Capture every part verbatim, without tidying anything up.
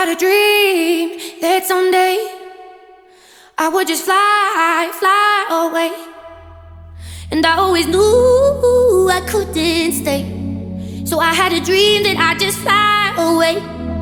had a dream that someday I would just fly, fly away. And I always knew I couldn't stay, so I had a dream that I'd just fly away.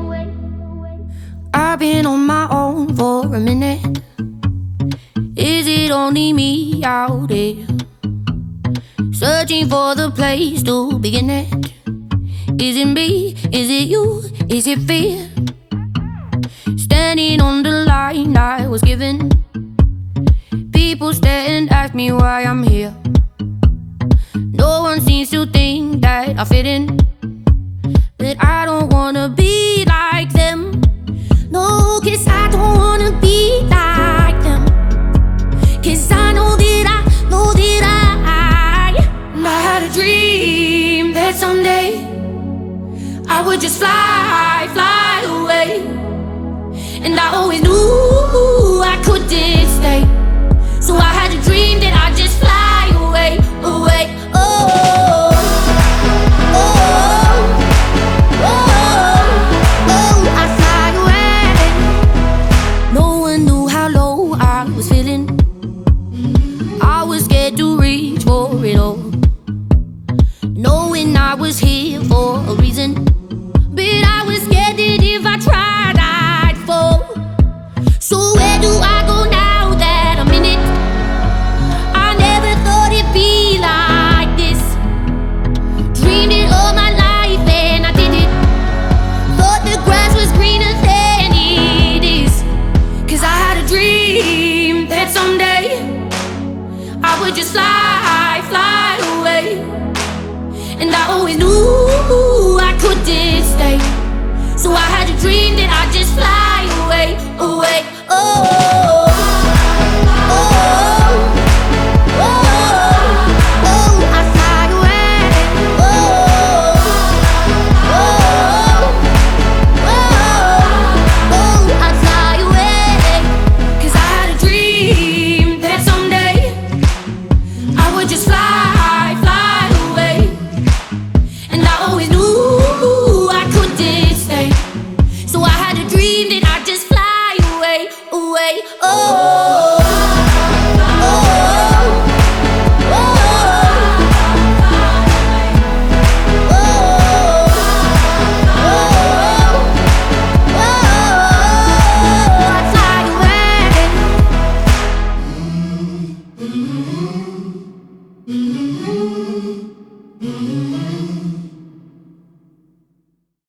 I've been on my own for a minute. Is it only me out there, searching for the place to begin it? Is it me? Is it you? Is it fear? Standing on the line I was given. People stare and ask me why I'm here. No one seems to think that I fit in, but I don't wanna be like them. No, 'cause I don't wanna be like them. 'Cause I know that I, know that I And I had a dream that someday I would just fly, fly away. And I always knew I couldn't stay, so I had a dream that I'd just fly away, away. Oh, oh, oh, oh, oh, I'd fly away. No one knew how low I was feeling. I was scared to reach for it all, knowing I was here for a reason. But I was scared that if I tried, I'd fall. So where do I go now that I'm in it? I never thought it'd be like this. Dreamed it all my life and I did it. Thought the grass was greener than it is. 'Cause I had a dream that someday I would just fly, fly away. And I always knew I couldn't stay, so I had a dream that I'd just fly away, away, oh.